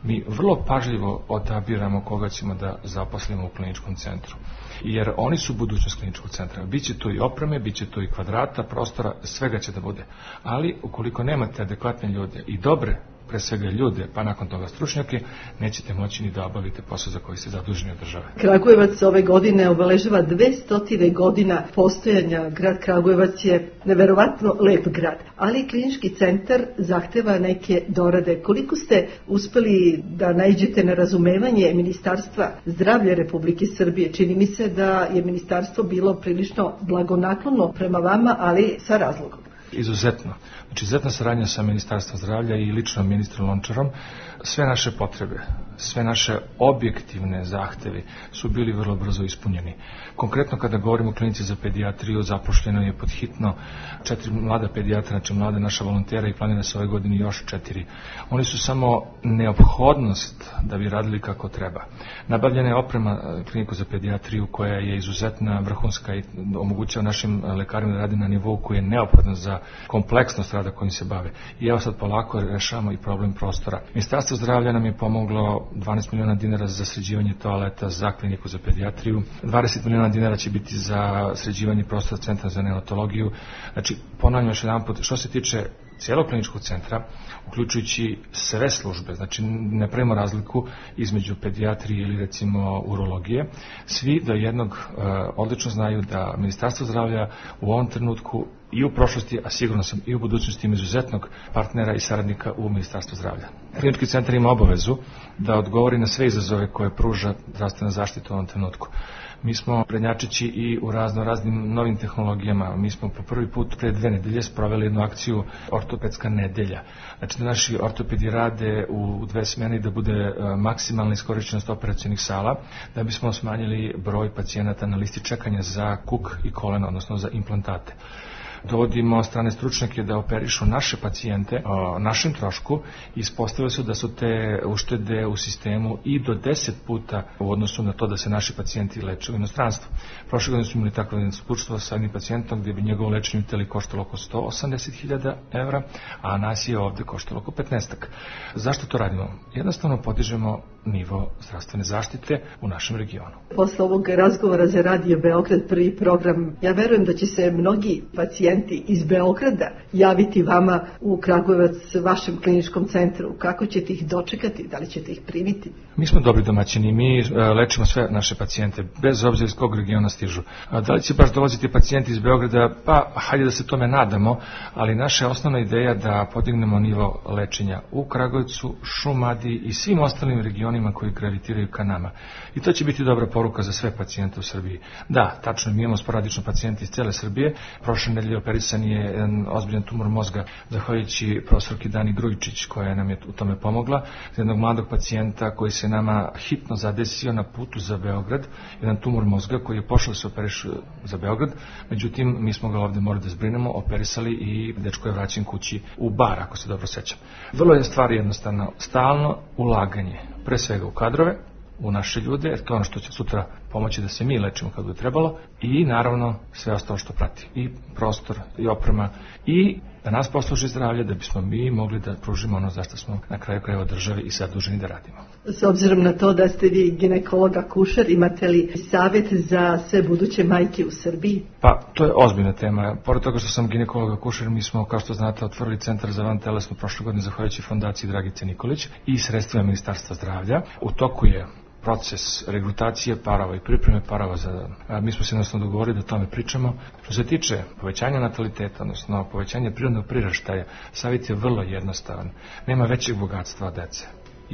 Mi vrlo pažljivo odabiramo koga ćemo da zaposlimo u kliničkom centru. Jer oni su budućnost kliničkog centra. Biće tu i opreme, biće tu i kvadrata, prostora, svega će da bude. Ali ukoliko nemate adekvatne ljude i dobre, pre svega ljude, pa nakon toga stručnjake, nećete moći ni da obavite posao za koji ste zaduženi od države. Kragujevac ove godine obeležava dvesta godina postojanja. Grad Kragujevac je neverovatno lep grad, ali klinički centar zahteva neke dorade. Koliko ste uspeli da naiđete na razumevanje Ministarstva zdravlja Republike Srbije? Čini mi se da je ministarstvo bilo prilično blagonaklono prema vama, ali sa razlogom. Izuzetno. Znači, izuzetna saradnja sa Ministarstvom zdravlja i lično ministrom Lončarom. Sve naše potrebe, sve naše objektivne zahtevi su bili vrlo brzo ispunjeni. Konkretno kada govorimo o klinici za pedijatriju, zapošljeno je pod hitno četiri mlada pedijatra, znači mlade naša volontera i planira se ove godine još četiri. Oni su samo neophodnost da bi radili kako treba. Nabavljena je oprema kliniku za pedijatriju koja je izuzetna, vrhunska i omogućava našim lekarima da radi na nivou koji je neophodan za kompleksnost rada kojim se bave. I evo sad polako rešavamo i problem prostora. Ministarstvo zdravlja nam je pomoglo dvanaest miliona dinara za sređivanje toaleta za kliniku za pedijatriju, dvadeset miliona dinara će biti za sređivanje prostora centra za neonatologiju. Znači, ponavljam još jedan put, što se tiče cijelog kliničkog centra, uključujući sve službe, znači ne pravimo razliku između pedijatrije ili recimo urologije, svi do jednog e, odlično znaju da Ministarstvo zdravlja u ovom trenutku i u prošlosti, a sigurno sam i u budućnosti ima izuzetnog partnera i saradnika u Ministarstvu zdravlja. Klinički centar ima obavezu da odgovori na sve izazove koje pruža zdravstvena zaštita u ovom trenutku. Mi smo prednjačeći i u razno raznim novim tehnologijama. Mi smo po prvi put pre dve nedelje sproveli jednu akciju ortopedska nedelja. Znači da naši ortopedi rade u dve smene i da bude maksimalna iskorišćenost operacionih sala, da bismo smanjili broj pacijenata na listi čekanja za kuk i koleno, odnosno za implantate. Dovodimo strane stručnjake da operišu naše pacijente o našem trošku i ispostavilo se da su te uštede u sistemu i do deset puta u odnosu na to da se naši pacijenti leče u inostranstvu. Prošle godine smo imali takvo jedno iskustvo sa jednim pacijentom gdje bi njegovo lečenje u Italiji koštalo oko sto osamdeset hiljada evra, a nas je ovdje koštalo oko petnaestak. Zašto to radimo? Jednostavno podižemo nivo zdravstvene zaštite u našem regionu. Posle ovog razgovora za Radio Beograd, prvi program, ja verujem da će se mnogi pacijenti iz Beograda javiti vama u Kragujevac, vašem kliničkom centru. Kako ćete ih dočekati? Da li ćete ih primiti? Mi smo dobri domaćini, mi lečimo sve naše pacijente, bez obzira iz kog regiona stižu. Da li će baš dolaziti pacijenti iz Beograda? Pa, hajde da se tome nadamo, ali naša osnovna ideja da podignemo nivo lečenja u Kragujevcu, Šumadiji i svim ostalim regionima koji gravitiraju ka nama. I to će biti dobra poruka za sve pacijente u Srbiji. Da, tačno, mi imamo sporadično pacijente iz cele Srbije. Prošle nedelje operisan je jedan ozbiljan tumor mozga, zahvaljujući profesorki Dani Grujičić, koja nam je u tome pomogla. Jednog mladog pacijenta koji se nama hitno zadesio na putu za Beograd, jedan tumor mozga koji je pošao da se operiše za Beograd, međutim, mi smo ga ovdje morali da zbrinemo, operisali i dečko je vraćen kući u Bar, ako se dobro sećam. Vrlo je stvar jednostavno, stalno ulaganje, pre svega u kadrove, u naše ljude, jer to je ono što će sutra pomoći da se mi lečimo kad bude trebalo, i naravno sve ostalo što prati, i prostor, i oprema, i da nas posluži zdravlje, da bismo mi mogli da pružimo ono zašto smo na kraju krajeva države i zaduženi da radimo. S obzirom na to da ste vi ginekologa akušer, imate li savjet za sve buduće majke u Srbiji? Pa, to je ozbiljna tema. Pored toga što sam ginekolog akušer, mi smo, kao što znate, otvorili centar za vantelesnu prošle godine zahvaljujući fondaciji Dragice Nikolić i sredstvima Ministarstva zdravlja. U toku je proces regrutacije parova i pripreme parova za, a, mi smo se jednostavno dogovorili da o tome pričamo. Što se tiče povećanja nataliteta, odnosno povećanja prirodnog priraštaja, savjet je vrlo jednostavan. Nema većeg bogatstva dece.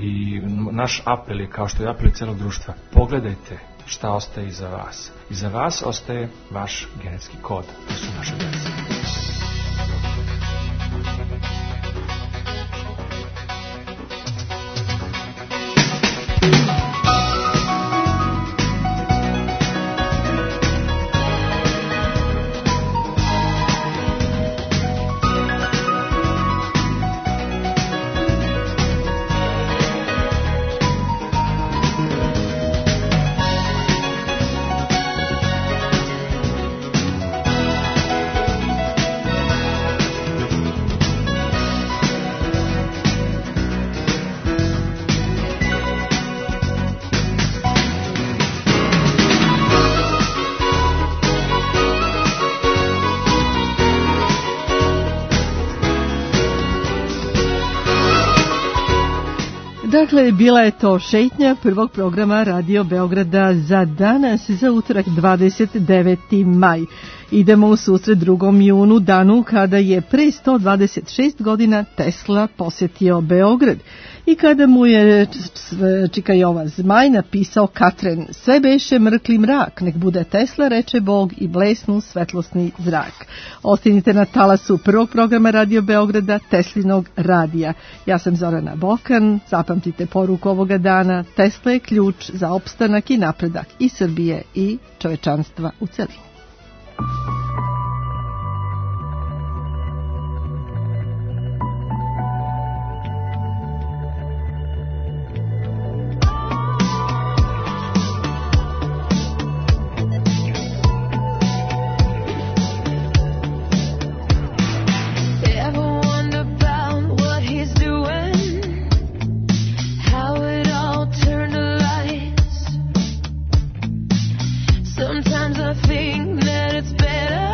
I naš apel je, kao što je apel celog društva, pogledajte šta ostaje iza vas. Iza vas ostaje vaš genetski kod. To su naše dece. Dakle, bila je to šetnja prvog programa Radio Beograda za danas, za utorak dvadeset deveti maj. Idemo u susret drugom junu, danu kada je pre sto dvadeset šest godina Tesla posjetio Beograd i kada mu je čika Jova Zmaj napisao Katren: sve beše mrkli mrak, nek bude Tesla, reče Bog, i blesnu svetlosni zrak. Ostanite na talasu prvog programa Radio Beograda, Teslinog radija. Ja sam Zorana Bokan, zapamtite poruku ovoga dana: Tesla je ključ za opstanak i napredak i Srbije i čovečanstva u celini. Sometimes I think that it's better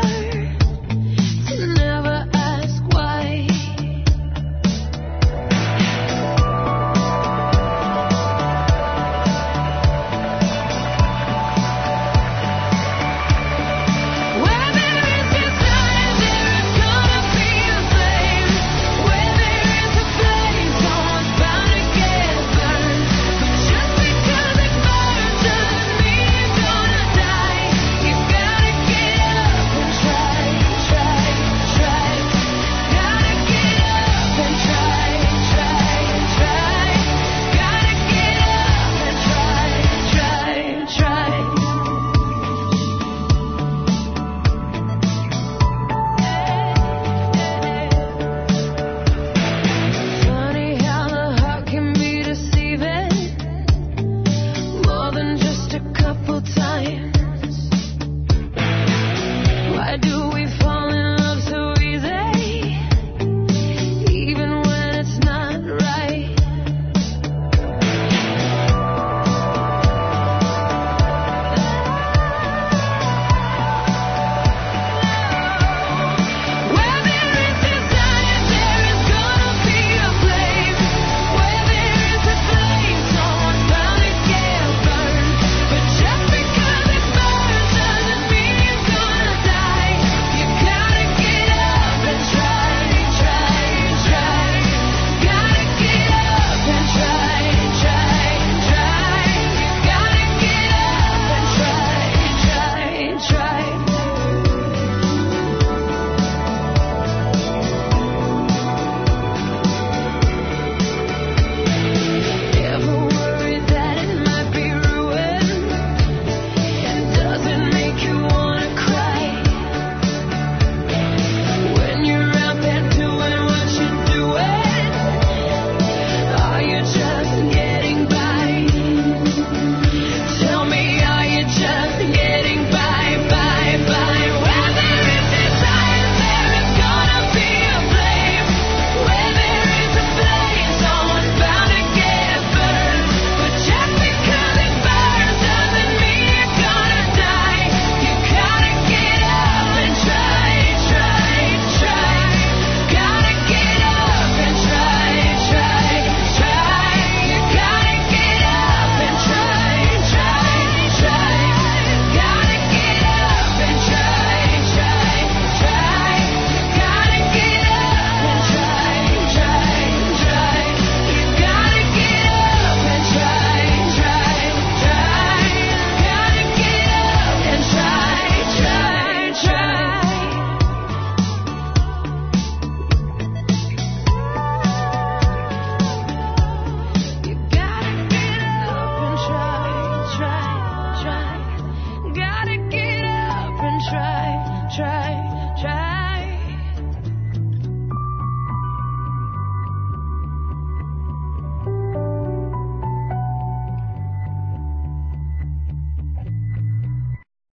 try, try.